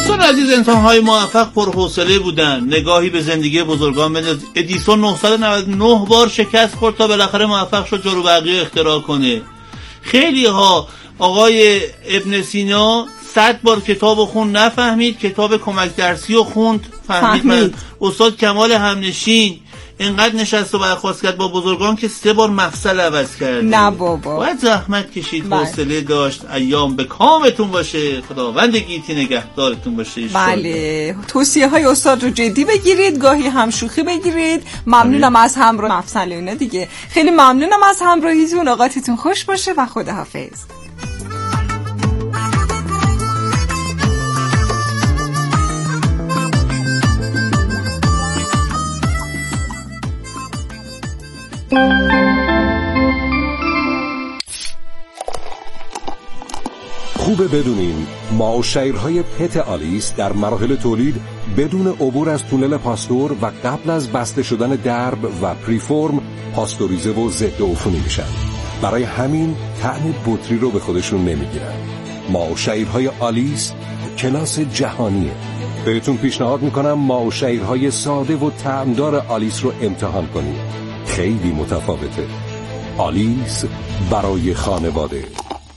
دوستان عزیز، انسان‌های موفق پرحوصله بودن. نگاهی به زندگی بزرگان بنداز. ادیسون 999 بار شکست خورد تا بالاخره موفق شد جاروبرقی رو اختراع کنه. خیلی ها، آقای ابن سینا 100 بار کتاب خوند نفهمید، کتاب کمک درسی رو خوند فهمید. استاد کمال همنشین اینقدر نشست و برخاست کرد با بزرگان که 3 بار مفصل عوض کرد. نه بابا، باید زحمت کشید، حوصله داشت. ایام به کامتون باشه، خداوند گیتی نگهدارتون باشه. بله، توصیه های استاد رو جدی بگیرید، گاهی هم شوخی بگیرید. ممنونم از همراه مفصل اینا دیگه. خیلی ممنونم از همراهیتون. اوقاتتون خوش باشه و خداحافظ. خوبه بدونین ماوشیرهای پت آلیس در مراحل تولید بدون عبور از تونل پاستور و قبل از بسته شدن درب و پریفورم پاستوریزه و ضد عفونی میشن. برای همین طعم بطری رو به خودشون نمیگیرن. ماوشیرهای آلیس کلاس جهانیه. بهتون پیشنهاد میکنم ماوشیرهای ساده و طعمدار آلیس رو امتحان کنید. خیلی متفاوته. آلیس برای خانواده.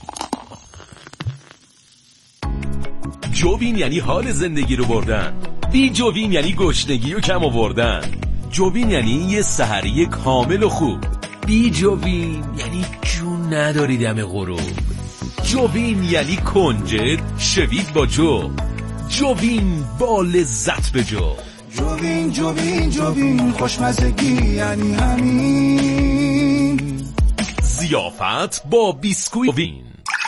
جووین یعنی حال زندگی رو بردن. بی جووین یعنی گشنگی رو کم آوردن. جووین یعنی یه سحری کامل و خوب. بی جووین یعنی جون نداری دم غروب. جووین یعنی کنجد شوید با جو. جووین با لذت به جو. جووین جووین جووین خوشمزگی یعنی همین. ضیافت با بیسکویت جووین.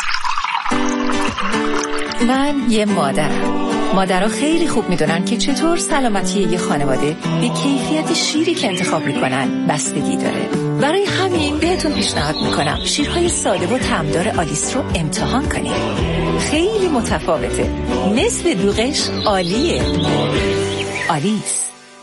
من یه مادرها خیلی خوب میدونن که چطور سلامتی یه خانواده به کیفیت شیری که انتخاب میکنن بستگی داره. برای همین بهتون پیشنهاد میکنم شیرهای ساده و طعمدار آلیس رو امتحان کنید. خیلی متفاوته. نصف دوغش عالیه. آلیس.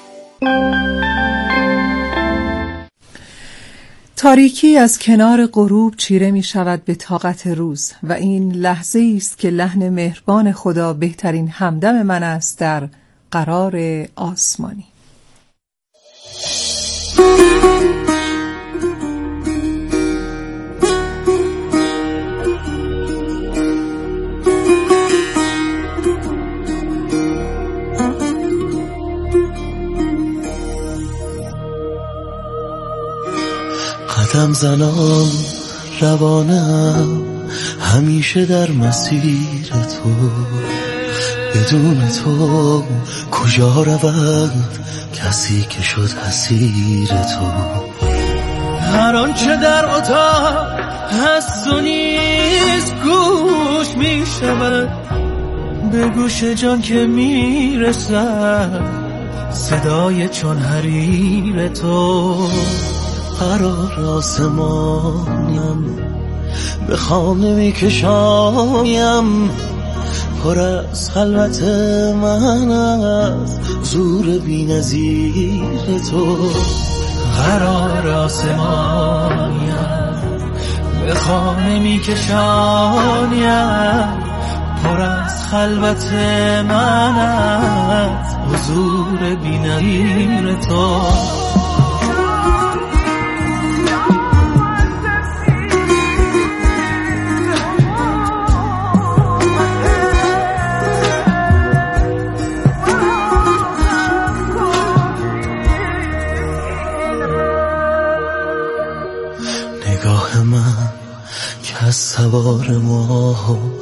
تاریکی از کنار غروب چیره می شود به طاقت روز و این لحظه است که لحن مهربان خدا بهترین همدم من است در قرار آسمانی. قدم زنان روانم همیشه در مسیر تو. بدون تو کجا رود کسی که شد اسیر تو. هر آنچه در اتاق هست و نیست گوش می شود به گوش جان که می رسد صدای چون حریر تو. قرار آسمانیم به خانه می کشانیم پر از خلوت من از زور بی نظیر تو. قرار آسمانیم به خانه می کشانیم پر از خلوت من از حضور بی نظیر تو. نگاه من که از سوار ما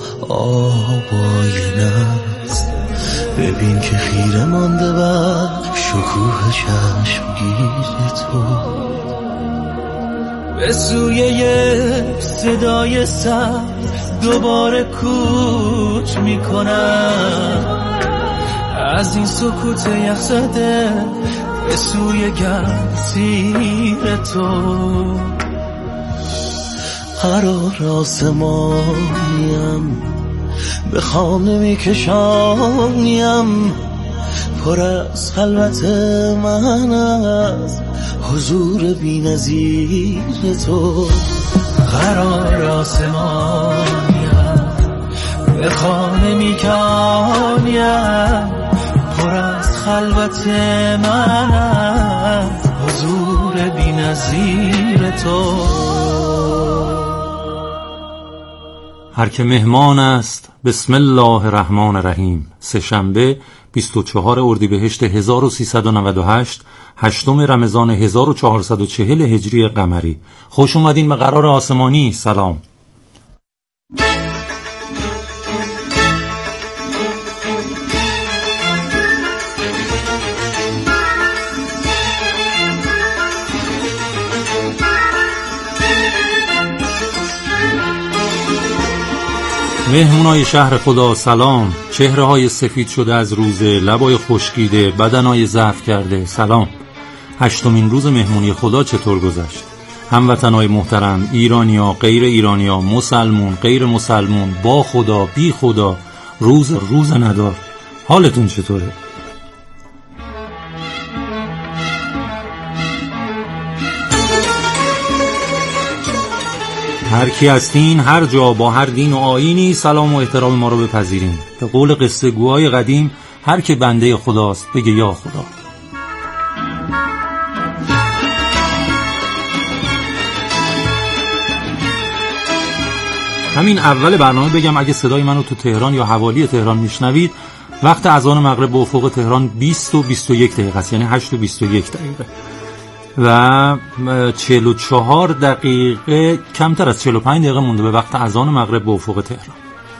آبای نست ببین که خیره مانده بر شکوه چشمگیر تو. به سوی یک صدای سر دوباره کوچ میکنم از این سکوت یخزده به سوی گرسیر تو. قرار آسمانیم به خانه می کشانیم پر از خلوت من از حضور بی نظیر تو. قرار آسمانیم به خانه میکنیم پر از خلوت من است حضور بی‌نظیر تو. هر که مهمان است بسم الله الرحمن الرحیم. سه‌شنبه 24 اردیبهشت 1398 8 رمضان 1440 هجری قمری. خوش اومدین به قرار آسمانی. سلام. مهمونای شهر خدا سلام. چهره های سفید شده از روزه، لبای خشکیده، بدنای ضعف کرده سلام. 8مین روز مهمونی خدا چطور گذشت؟ هموطنای محترم، ایرانیا، غیر ایرانیا، مسلمون، غیر مسلمون، با خدا، بی خدا، روز ندار، حالتون چطوره؟ هر کی هستین، هر جا، با هر دین و آیینی سلام و احترام ما رو بپذیرین. به قول قصه گوهای قدیم، هر که بنده خداست بگه یا خدا. همین اول برنامه بگم اگه صدای منو تو تهران یا حوالی تهران میشنوید، وقت اذان مغرب به افق تهران 20 و 21 دقیقه است، یعنی 8 و 21 دقیقه و 44 دقیقه کمتر از 45 دقیقه مونده به وقت اذان مغرب به افق تهران.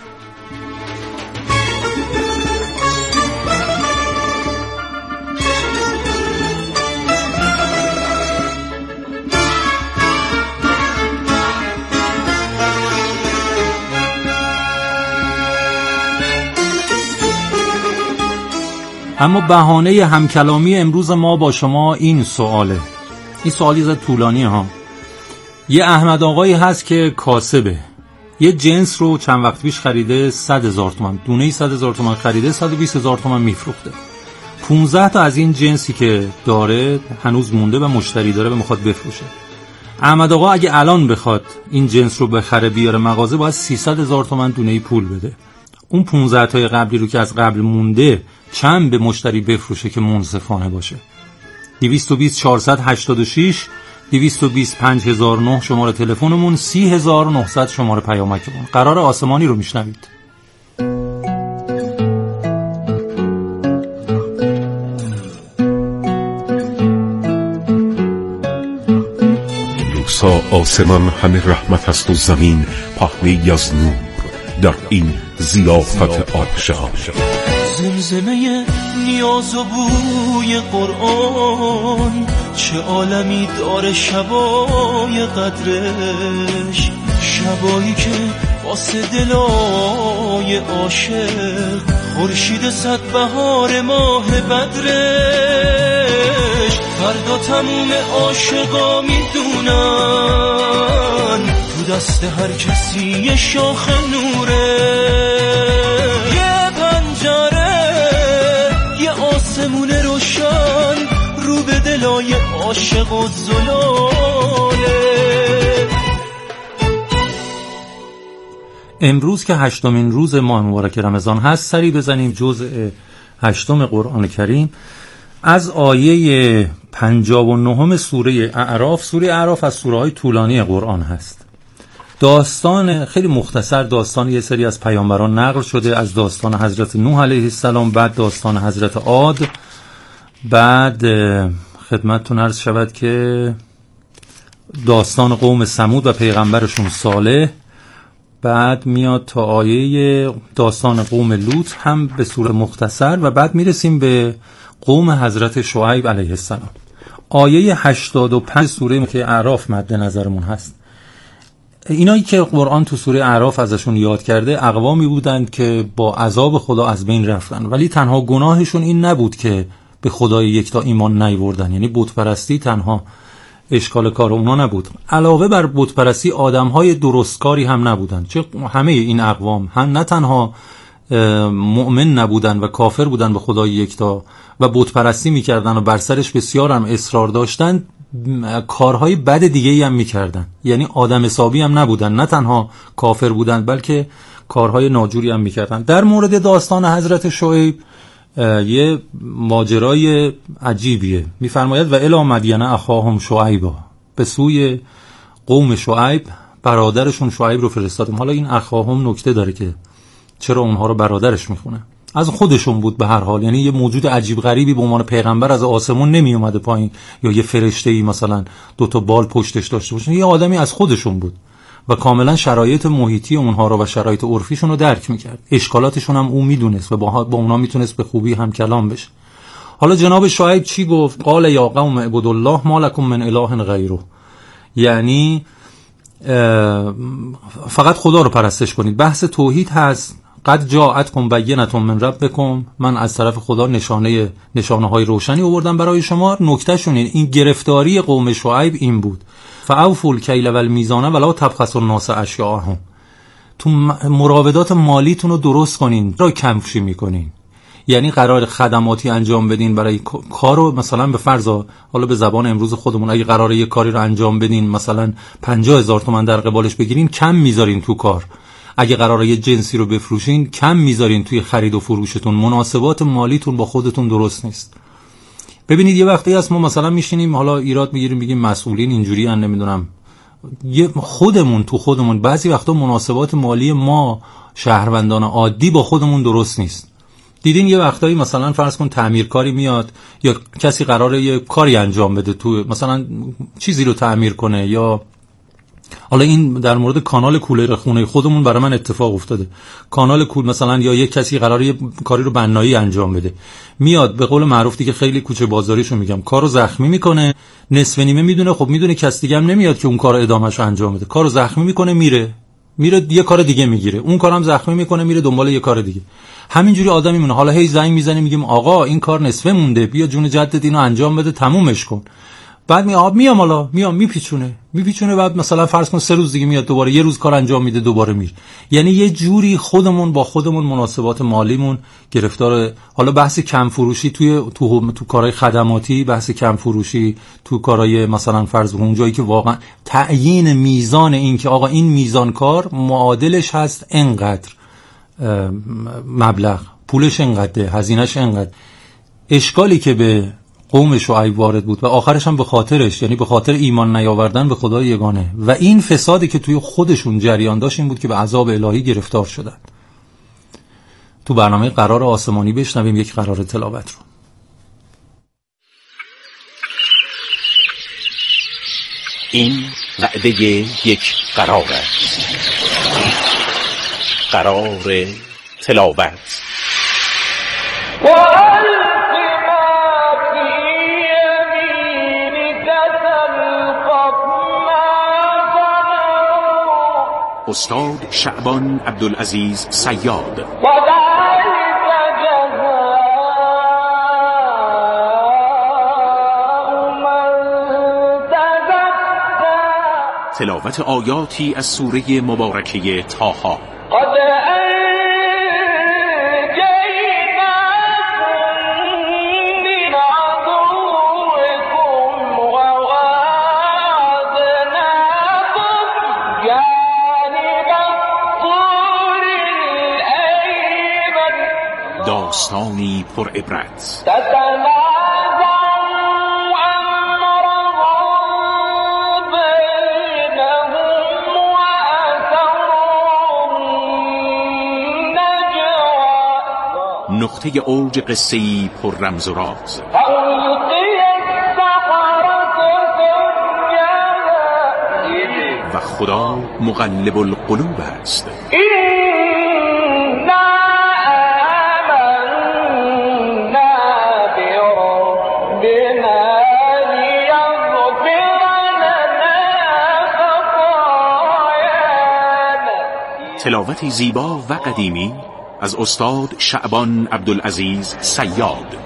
اما بهانه همکلامی امروز ما با شما این سواله. این سوالی زد طولانی ها. یه احمد آقایی هست که کاسبه، یه جنس رو چند وقت پیش خریده 100,000 تومان، دونه 100,000 تومان خریده، 120,000 تومان میفروخته. 15 تا از این جنسی که داره هنوز مونده و مشتری داره و میخواد بفروشه. احمد آقا اگه الان بخواد این جنس رو بخره بیاره مغازه باید 300,000 تومان دونه پول بده. اون 15 تای قبلی رو که از قبل مونده چند به مشتری بفروشه که منصفانه باشه؟ 220 486 220 5009 شماره تلفنمون، 30900 شماره پیامکمون. قرار آسمانی رو میشنوید. روسا آسمان همه رحمت است و زمین پهنه‌ای از نور در این ضیافت آبشار. زمزمه نیاز و بوی قرآن چه عالمی داره شبای قدرش، شبایی که واسه دلای عاشق خورشید صد بهار ماه بدرش. فردا تموم عاشقا میدونن تو دست هر کسی یه شاخ نوره، یه پنجره، یه آسمون روشن رو به دلای عاشق و زلاله. امروز که 8مین روز ماه مبارک رمضان هست، سری بزنیم جزء 8 قرآن کریم از آیه 59 سوره اعراف. سوره اعراف از سوره های طولانی قرآن هست. داستان خیلی مختصر، داستان یه سری از پیامبران نقل شده، از داستان حضرت نوح علیه السلام، بعد داستان حضرت عاد، بعد خدمتتون عرض شود که داستان قوم ثمود و پیغمبرشون صالح، بعد میاد تا آیه داستان قوم لوط هم به صورت مختصر و بعد میرسیم به قوم حضرت شعیب علیه السلام. آیه 85 سوره که اعراف مد نظرمون هست. اینایی که قرآن تو سوره اعراف ازشون یاد کرده اقوامی بودند که با عذاب خدا از بین رفتن، ولی تنها گناهشون این نبود که به خدای یکتا ایمان نیاوردن، یعنی بت پرستی تنها اشکال کار اونا نبود. علاوه بر بت پرستی آدم‌های درستکاری هم نبودن. چه همه این اقوام هم نه تنها مؤمن نبودن و کافر بودن به خدای یکتا و بت پرستی می‌کردن و بر سرش بسیار هم اصرار داشتن، کارهای بد دیگه‌ای هم می‌کردن. یعنی آدم حسابی هم نبودن، نه تنها کافر بودن بلکه کارهای ناجوری هم میکردن. در مورد داستان حضرت شعیب یه ماجرای عجیبیه. میفرماید و الی مدین اخاهم شعیبا، به سوی قوم شعیب برادرشون شعیب رو فرستادیم. حالا این اخاهم نکته داره که چرا اونها رو برادرش میخونه. از خودشون بود به هر حال، یعنی یه موجود عجیب غریبی به عنوان پیغمبر از آسمون نمی اومده پایین، یا یه فرشته‌ای مثلا 2 بال پشتش داشته باشه. یه آدمی از خودشون بود و کاملا شرایط محیطی اونها رو و شرایط عرفیشون رو درک میکرد. اشکالاتشون هم اون میدونست و با اونا میتونست به خوبی هم کلام بشه. حالا جناب شعیب چی گفت؟ قال یا قوم اعبدوا الله ما لکم من اله غیره، یعنی فقط خدا رو پرستش کنید. بحث توحید هست. قد جاءتکم بینة من ربکم، من از طرف خدا نشانه های روشنی آوردم برای شما. نکته شونین این گرفتاری قوم شعیب این بود: فاوفوا الکیل والمیزان ولا تبخسوا الناس اشیاءهم. تو مراودات مالیتون رو درست کنین، را کمفشی میکنین. یعنی قرار خدماتی انجام بدین برای کارو، مثلا به فرض حالا به زبان امروز خودمون اگه قراره یه کاری رو انجام بدین مثلا 50,000 تومان در قبالش بگیرین، کم میذارین تو کار. اگه قراره یه جنسی رو بفروشین، کم میذارین توی خرید و فروشتون. مناسبات مالیتون با خودتون درست نیست. ببینید یه وقتی هست ما مثلا میشینیم حالا ایراد میگیریم، میگیم مسئولین اینجوری ان، نمیدونم خودمون بعضی وقتا مناسبات مالی ما شهروندان عادی با خودمون درست نیست. دیدین یه وقتایی مثلا فرض کن تعمیرکاری میاد یا کسی قراره یه کاری انجام بده، تو مثلا چیزی رو تعمیر کنه، یا حالا این در مورد کانال کولر خونه خودمون برای من اتفاق افتاده. کانال کول مثلا، یا یک کسی قراره یه کاری رو بنایی انجام بده، میاد به قول معروف دیگه خیلی کوچه بازاریشو میگم، کارو زخمی میکنه، نصف نیمه میدونه، خب میدونه کس دیگه هم نمیاد که اون کارو ادامهش انجام بده، کارو زخمی میکنه، میره یه کار دیگه میگیره، اون کارم زخمی میکنه، میره دنبال یه کار دیگه. همینجوری آدم میمونه. حالا هی زنگ میزنیم میگیم آقا این کار نصفه مونده، بیا جون جدت اینو انجام بده، تمومش کن. بعد میام حالا میپیچونه بعد مثلا فرض کن 3 روز دیگه میاد دوباره یه روز کار انجام میده، دوباره میره. یعنی یه جوری خودمون با خودمون مناسبات مالیمون گرفتار. حالا بحث کم فروشی تو کارهای خدماتی، بحث کم فروشی تو کارهای مثلا فرض کن اون جایی که واقعا تعیین میزان این که آقا این میزان کار معادلش هست انقدر مبلغ، پولش انقدره، هزینهش انقدر. اشکالی که به قوم شعیب وارد بود و آخرش هم به خاطرش، یعنی به خاطر ایمان نیاوردن به خدای یگانه و این فسادی که توی خودشون جریان داشت، این بود که به عذاب الهی گرفتار شدن. تو برنامه قرار آسمانی بشنویم یک قرار تلاوت رو. این وعده یک قرار است. قرار تلاوت. استاد شعبان عبدالعزیز صیاد. تلاوت آیاتی از سوره مبارکه طه. داستانی پر عبرت. نقطه اوج قصه‌ای پر رمز و راز. و خدا مقلب القلوب است. تلاوتی زیبا و قدیمی از استاد شعبان عبدالعزیز صیاد.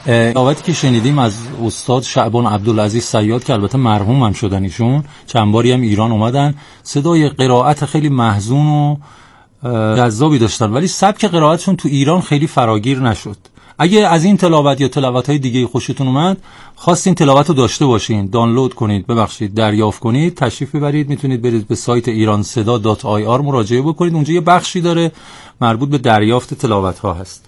تلاوتی که شنیدیم از استاد شعبان عبدالعزیز صیاد که البته مرحوم هم شدن ایشون، چند باری هم ایران اومدن، صدای قرائت خیلی محزون و جذابی داشتن، ولی سبک قرائتشون تو ایران خیلی فراگیر نشد. اگه از این تلاوت یا تلاوت‌های دیگه خوشتون اومد، خواستین تلاوت رو داشته باشین، دانلود کنید، دریافت کنید، تشریف ببرید، میتونید برید به سایت iranseda.ir مراجعه بکنید. اونجا یه بخشی داره مربوط به دریافت تلاوت‌ها هست.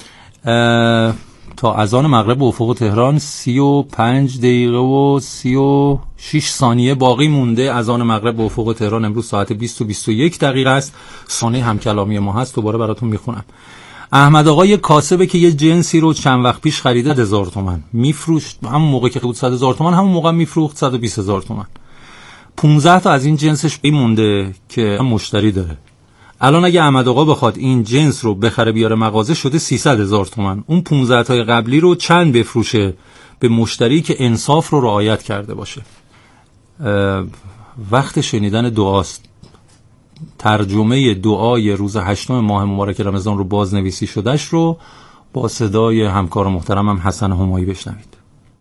تا اذان مغرب به افق تهران 35 دقیقه و 36 ثانیه باقی مونده. اذان مغرب به افق تهران امروز ساعت 20 و 21 دقیقه است. ثانیه همکلامی ما هست، دوباره براتون میخونم. احمد آقا یه کاسبه که یه جنسی رو چند وقت پیش خریده 10000 تومان میفروشت، همون موقع که بود 100,000 تومان، همون موقع میفروخت 120,000 تومان. 15 تا از این جنسش مونده که مشتری داره. الان اگه احمد آقا بخواد این جنس رو بخره بیاره مغازه شده 300,000 تومان. اون 15 تای قبلی رو چند بفروشه به مشتری که انصاف رو رعایت کرده باشه. وقت شنیدن دعاست. ترجمه دعای روز 8 ماه مبارک رمضان رو بازنویسی شدهش رو با صدای همکار محترمم حسن همایی بشنوید.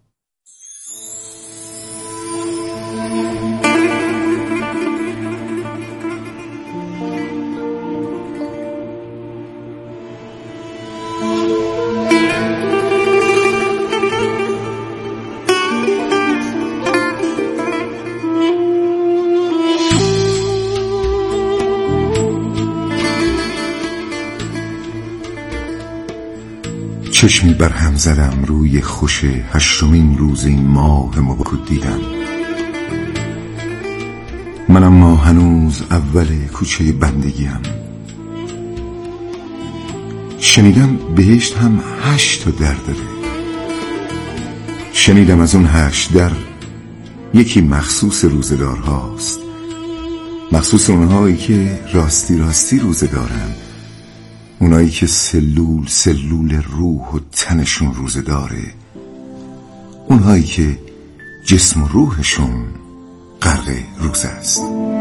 چشمی بر هم زدم روی خوش 8مین روز این ماه مبارک دیدم. من اما هنوز اول کوچه بندگیم. شنیدم بهشت هم 8 تا در داره. شنیدم از اون 8 در یکی مخصوص روزدارهاست، مخصوص اونهایی که راستی روزه دارن، اونایی که سلول روح و تنشون روزه داره، اونهایی که جسم و روحشون غرق روزه است.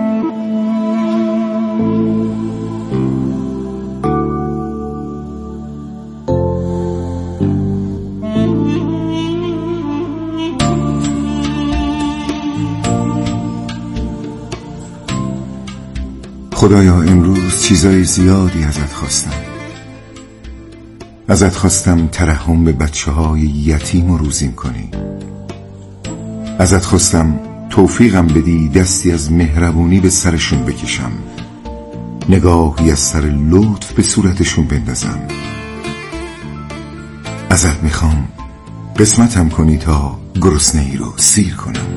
خدایا امروز چیزای زیادی ازت خواستم ترحم به بچه‌های یتیم و روزیم کنی. ازت خواستم توفیقم بدی دستی از مهربونی به سرشون بکشم، نگاهی از سر لطف به صورتشون بندازم. ازت میخوام قسمتم کنی تا گرسنه‌ای رو سیر کنم.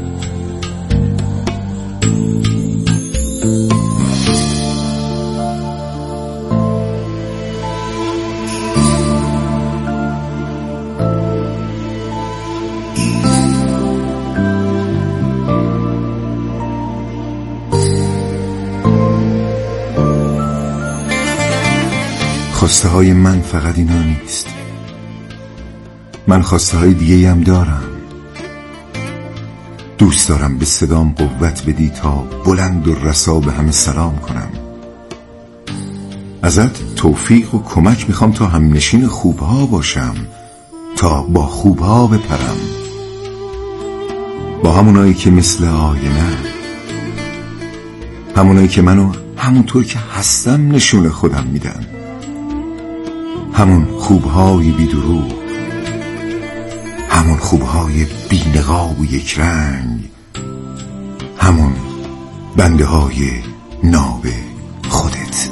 خواسته های من فقط اینا نیست، من خواسته های دیگه هم دارم. دوست دارم به صدام قوت بدی تا بلند و رسا به همه سلام کنم. ازت توفیق و کمک میخوام تا همنشین خوبها باشم، تا با خوبها بپرم، با همونایی که مثل آینه، همونایی که منو همونطور که هستم نشون خودم میدن، همون خوبهای بی دروغ، همون خوبهای بی نقاب و یک رنگ، همون بنده های ناب خودت.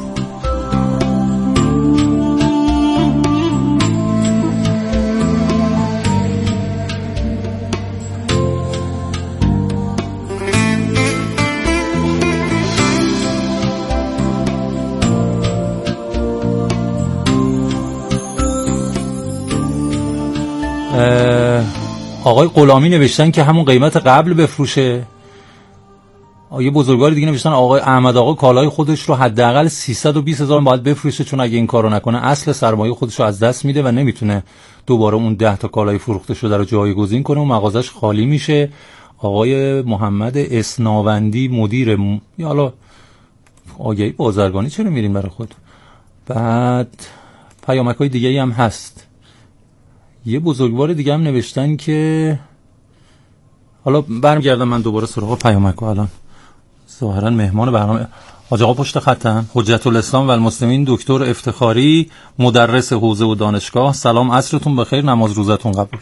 آقای غلامی نوشتن که همون قیمت قبل بفروشه. یه بزرگواری دیگه نوشتن آقای احمد آقا کالای خودش رو حداقل 320,000 باید بفروشه، چون اگه این کارو نکنه اصل سرمایه خودش رو از دست میده و نمیتونه دوباره اون 10 تا کالای فروخته شده رو جایگزین کنه و مغازش خالی میشه. آقای محمد اسناوندی مدیر یا حالا آگهی بازرگانی چرا میرین برای خود؟ بعد پیامک‌های دیگه‌ای هم هست. یه بزرگوار دیگه هم نوشتن که حالا برمیگردم من دوباره سراغ پیامک. الان ظاهرا مهمان برنامه حاج آقا پشت خطم، حجت الاسلام و المسلمین دکتر افتخاری، مدرس حوزه و دانشگاه. سلام، عصرتون بخیر، نماز روزتون قبول.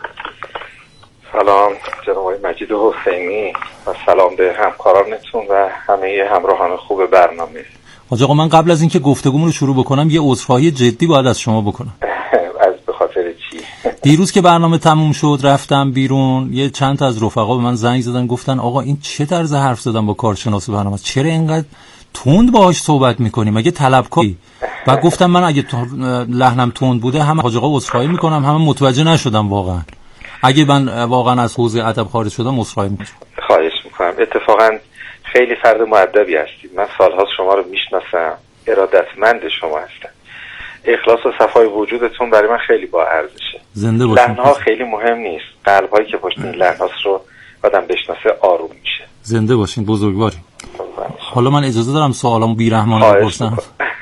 سلام جناب آقای مجید حسینی و سلام به همکارانتون و همه همراهان خوب برنامه. حاج آقا من قبل از اینکه گفتگومون رو شروع بکنم یه عذرخواهی جدی باید از شما بکنم. از به خاطر چی؟ دیروز که برنامه تموم شد رفتم بیرون، یه چند تا از رفقا به من زنگ زدن گفتن آقا این چه طرز حرف زدن با کارشناس برنامه، چرا اینقدر تند باهاش صحبت میکنی، مگه طلبکاری؟ و گفتم من اگه لحنم تند بوده هم حاج آقا عذرخواهی میکنم، هم متوجه نشدم واقعا. اگه من واقعا از حوزه ادب خارج شدم عذرخواهی میکنم. خواهش میکنم. اتفاقا خیلی فرد مؤدبی هستید، من سالهاست شما رو میشناسم، ارادتمند شما هستم. اخلاص و صفای وجودتون برای من خیلی با ارزشه. زنده باشید. لحن‌ها خیلی مهم نیست، قلب‌هایی که پشت این لحن‌هاست رو آدم بشناسه آروم میشه. زنده باشین، بزرگواری. حالا من اجازه دارم سوالامو بی‌رحمانه بپرسم؟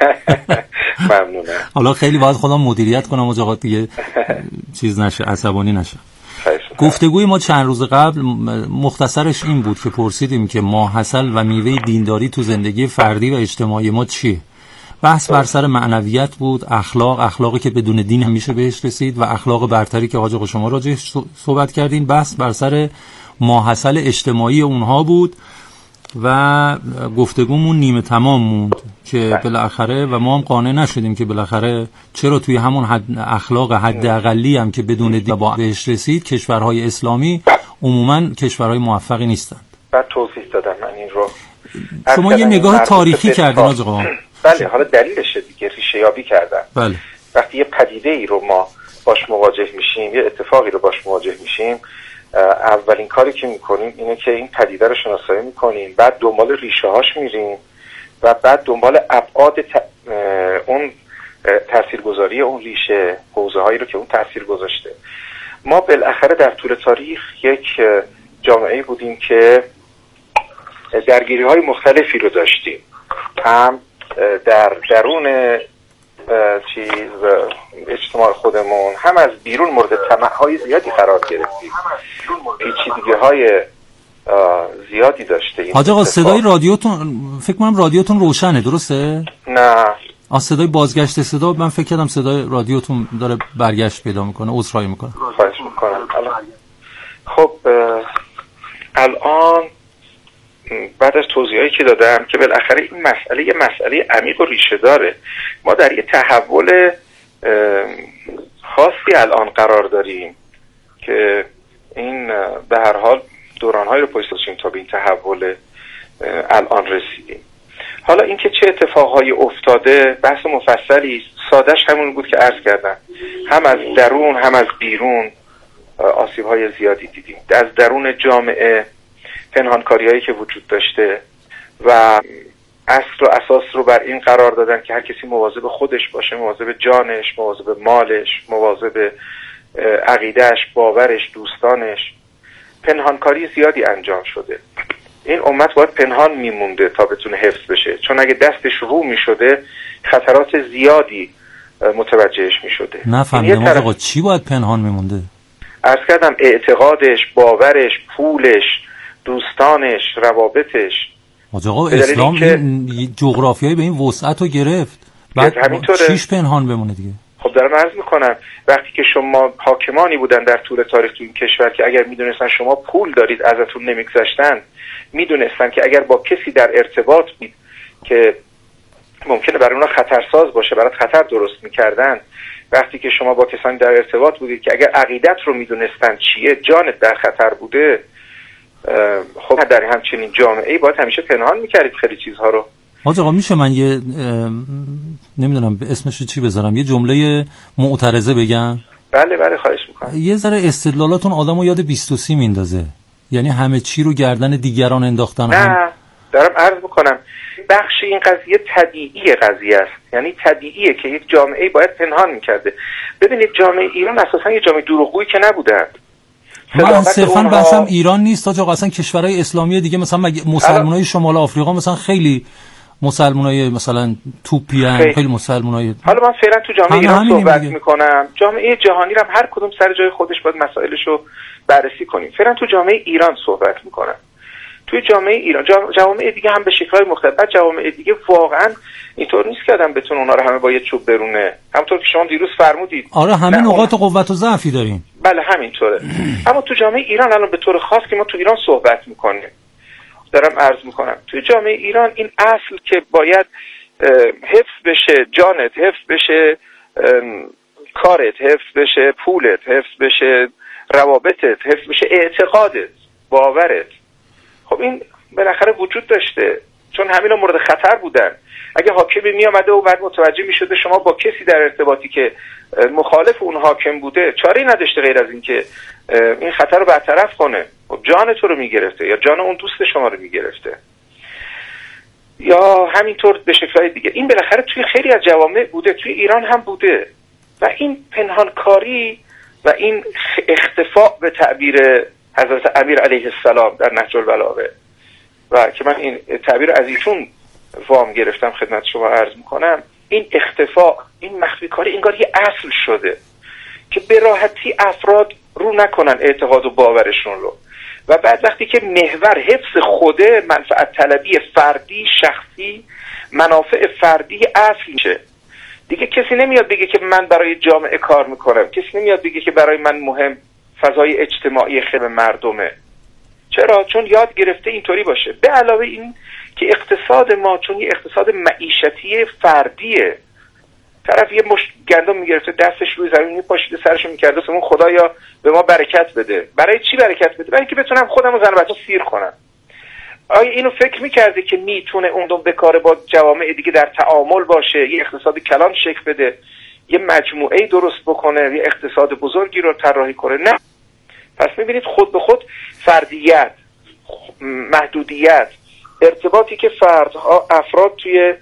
ممنونم. حالا خیلی باید خودم مدیریت کنم آقا دیگه چیز نشه، عصبانی نشه. گفتگوی ما چند روز قبل مختصرش این بود که پرسیدیم که ماحصل و میوه دینداری تو زندگی فردی و اجتماعی ما چیه؟ بحث بر سر معنویت بود، اخلاقی که بدون دین همیشه بهش رسید و اخلاق برتری که حاج آقا شما راجعش صحبت کردین. بحث بر سر ماحصل اجتماعی اونها بود و گفتگومون نیمه تمام موند که بالاخره و ما هم قانع نشدیم که بالاخره چرا توی همون اخلاق حداقلی هم که بدون دین بهش رسید کشورهای اسلامی عموما کشورهای موفقی نیستند. بعد توضیح دادم من این رو. شما یه نگاه تاریخی کردین حاج آقا. بله، حالا دلیلشه دیگه، ریشه یابی کردن. بله. وقتی یه پدیده ای رو ما باش مواجه میشیم، یه اتفاقی رو باش مواجه میشیم، اولین کاری که میکنیم اینه که این پدیده رو شناسایی میکنیم، بعد دنبال ریشه هاش میریم و بعد دنبال ابعاد اون تاثیرگذاری اون ریشه، حوزه هایی رو که اون تاثیر گذاشته. ما بالاخره در طول تاریخ یک جامعه بودیم که درگیری های مختلفی رو داشتیم، هم در درون اجتماع خودمون، هم از بیرون مورد طمع‌های زیادی قرار گرفتیم، پیچیدگی‌های زیادی داشته. حاج آقا صدای رادیوتون فکر کنم رادیوتون روشنه، درسته؟ نه. صدای بازگشت صدا، من فکر کردم صدای رادیوتون داره برگشت پیدا میکنه. عذرخواهی میکنم. خواهش میکنم. خب الان بعد از توضیحاتی که دادم که بالاخره این مسئله یه مسئله عمیق و ریشه داره، ما در یه تحول خاصی الان قرار داریم که این به هر حال دوران‌هایی رو پشت گذاشتیم تا به این تحول الان رسیدیم. حالا اینکه چه اتفاقهایی افتاده بحث مفصلی است. سادهش همون بود که عرض کردم، هم از درون هم از بیرون آسیب‌های زیادی دیدیم. از درون جامعه پنهانکاری‌هایی که وجود داشته و اصل و اساس رو بر این قرار دادن که هر کسی مواظب خودش باشه، مواظب جانش، مواظب مالش، مواظب عقیدهش، باورش، دوستانش. پنهانکاری زیادی انجام شده. این امت باید پنهان میمونده تا بتونه حفظ بشه، چون اگه دستش رو میشده خطرات زیادی متوجهش میشده. نفهمیدم آقا چی باید پنهان میمونده؟ عرض کردم اعتقادش، باورش، پولش، دوستانش، روابطش. آقا اسلام این جغرافیایی به این وسعت رو گرفت، بعد چیش پنهان بمونه دیگه؟ خب دارم عرض میکنم وقتی که شما حاکمانی بودن در طول تاریخ تو این کشور که اگر میدونستن شما پول دارید ازتون نمیگذاشتن، میدونستن که اگر با کسی در ارتباط بید که ممکنه برای اونا خطرساز باشه، برات خطر درست میکردن. وقتی که شما با کسانی در ارتباط بودید که اگر عقیدت رو میدونستن چیه، جانت در خطر بوده، خب در همچنین جامعه‌ای باید همیشه پنهان میکردید خیلی چیزها رو. آقا میشه من یه نمیدونم اسمش چی بذارم، یه جمله معترضه بگم؟ بله خواهش میکنم. یه ذره استدلالاتون آدمو یاد 20 میندازه، یعنی همه چی رو گردن دیگران انداختن. نه دارم عرض میکنم بخش این قضیه طبیعی قضیه است، یعنی طبیعیه که یک جامعه باید پنهان میکرده. ببینید جامعه ایران اساسا یه جامعه دروغگویی که نبودن. من صرفاً بحثم ایران نیست آقا، اصلا کشورهای اسلامی دیگه مثلا مسلمانای شمال آفریقا مثلا خیلی مسلمانای مثلا توپیان، خیلی مسلمانای. حالا من فعلا تو جامعه ایران صحبت میکنم. جامعه جهانی رو هم هر کدوم سر جای خودش باید مسائلشو بررسی کنیم. فعلا تو جامعه ایران صحبت میکنم. توی جامعه ایران، جوامع دیگه هم به شکل‌های مختلف، جوامع دیگه واقعا اینطور نیست که آدم بتونه اونا رو همه با یه چوب برونه. همونطور که شما دیروز فرمودید. آره همه نقاط قوت و ضعفی داریم. بله همینطوره. اما تو جامعه ایران الان به طور خاص که ما تو ایران صحبت میکنیم، دارم عرض میکنم توی جامعه ایران این اصل که باید حفظ بشه، جانت حفظ بشه، کارت حفظ بشه، پولت حفظ بشه، روابطت حفظ بشه، اعتقادت، باورت، خب این بالاخره وجود داشته، چون همینا مورد خطر بودن. اگه حاکمی می آمده و بعد متوجه می شده شما با کسی در ارتباطی که مخالف اون حاکم بوده، چاره‌ای نداشته غیر از این که این خطر رو برطرف کنه. خب جان تو رو می گرفته یا جان اون دوست شما رو می گرفته یا همینطور به شکل‌های دیگه. این بالاخره توی خیلی از جوامع بوده، توی ایران هم بوده و این پنهانکاری و این اختفاء به تعبیر حضرت امیر علیه السلام در نهج البلاغه و که من این تعبیر از ایشون وام گرفتم خدمت شما عرض میکنم، این اختفاء، این مخفی کاری انگار یه اصل شده که به راحتی افراد رو نکنن اعتقاد و باورشون رو و بعد وقتی که محور حفظ خوده، منفعت طلبی فردی شخصی، منافع فردی اصل میشه. دیگه کسی نمیاد بگه که من برای جامعه کار میکنم، کسی نمیاد بگه که برای من مهم فضای اجتماعی خدمت مردمه. چرا؟ چون یاد گرفته اینطوری باشه. به علاوه این که اقتصاد ما چون یه اقتصاد معیشتی فردیه، طرف یه مشت گندم میگرفته دستش روی زمین میپاشیده سرشو میکرده اون خدایا به ما برکت بده. برای چی برکت بده؟ برای اینکه بتونم خودم و زن و بچه‌م سیر کنم. آیا اینو فکر میکرده که میتونه اون رو به کار با جوامع دیگه در تعامل باشه، یه اقتصاد کلان شکل بده، یه مجموعه درست بکنه، یه اقتصاد بزرگی رو طراحی کنه؟ نه. پس میبینید خود به خود فردیت، محدودیت، ارتباطی که افراد توی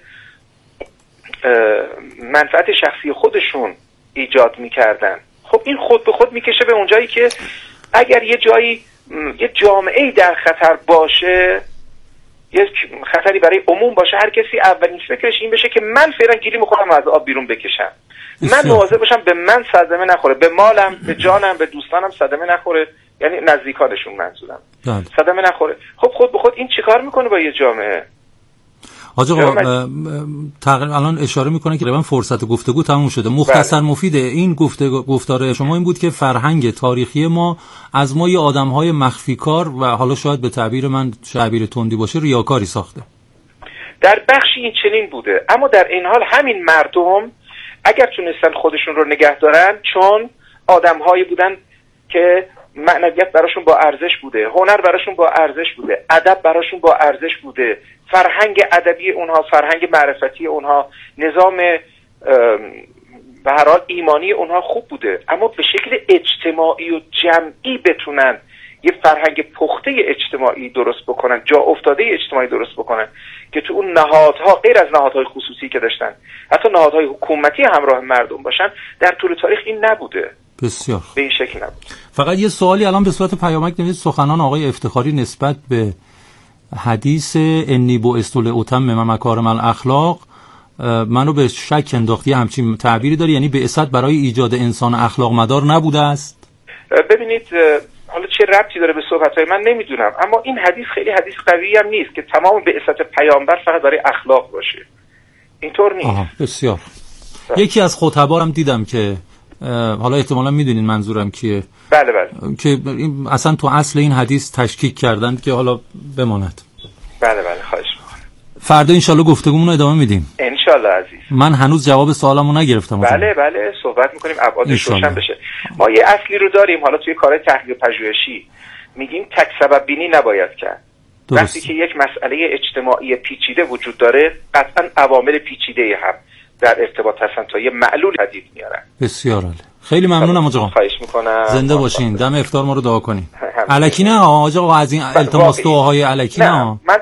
منفعت شخصی خودشون ایجاد میکردن، خب این خود به خود میکشه به اونجایی که اگر یه جایی یه جامعه‌ای در خطر باشه، یه خطری برای عموم باشه، هر کسی اولین فکرش این بشه که من فعلا گیریم خودم از آب بیرون بکشم، من مواظب باشم به من صدمه نخوره، به مالم، به جانم، به دوستانم صدمه نخوره، یعنی نزدیکانشون منظورم صدمه نخوره. خب خود به خود این چیکار میکنه با یه جامعه؟ حاج آقا تقریبا الان اشاره میکنه که من فرصت گفتگو تموم شده. مختصر مفید این گفتار شما این بود که فرهنگ تاریخی ما از ما یه آدم‌های مخفیکار و حالا شاید به تعبیر من تعبیر تندی باشه ریاکاری ساخته. در بخشی این چنین بوده، اما در این حال همین مردم اگر تونستن خودشون رو نگه دارن، چون آدم‌هایی بودن که معنویت براشون با ارزش بوده، هنر براشون با ارزش بوده، ادب براشون با ارزش بوده، فرهنگ ادبی اونها، فرهنگ معرفتی اونها، نظام به هر حال ایمانی اونها خوب بوده، اما به شکل اجتماعی و جمعی بتونن یه فرهنگ پخته اجتماعی درست بکنن، جا افتاده اجتماعی درست بکنن که تو اون نهادها غیر از نهادهای خصوصی که داشتن حتی نهادهای حکومتی همراه مردم باشن، در طول تاریخ این نبوده. بسیار به این شکل نبود. فقط یه سوالی الان به صورت پیامک نوشته سخنان آقای افتخاری نسبت به حدیث انی بعثت لأتمم مکارم الاخلاق منو به شک انداختی. همچین تعبیری داری؟ یعنی بعثت برای ایجاد انسان اخلاق مدار نبوده است؟ ببینید حالا چه ربطی داره به صحبت‌های من نمیدونم، اما این حدیث خیلی حدیث قوی هم نیست که تمام بعثت پیامبر فقط برای اخلاق باشه. اینطور نیست. بسیار. یکی از خطبا هم دیدم که حالا احتمالا میدونین منظورم کیه. بله بله. که اصلا تو اصل این حدیث تشکیک کردن که حالا بماند. بله بله خواهش می‌کنم. فردا انشالله گفتگومون رو ادامه میدیم. انشالله عزیز. من هنوز جواب سوالمو نگرفتم. بله بله صحبت می‌کنیم ابعادش روشن بشه. ما یه اصلی رو داریم حالا توی کار تحقیق پژوهشی، میگیم تک سبب بینی نباید کرد. وقتی که یک مسئله اجتماعی پیچیده وجود داره، قطعاً عوامل پیچیده هم در ارتباط هستن تا یه معلول پدید میارن. بسیار عالی. خیلی ممنونم آقا. خواهش میکنم. زنده باشین. دم افطار ما رو دعا کنین. الکی نه آقا از این التماس دعاهای الکی نه.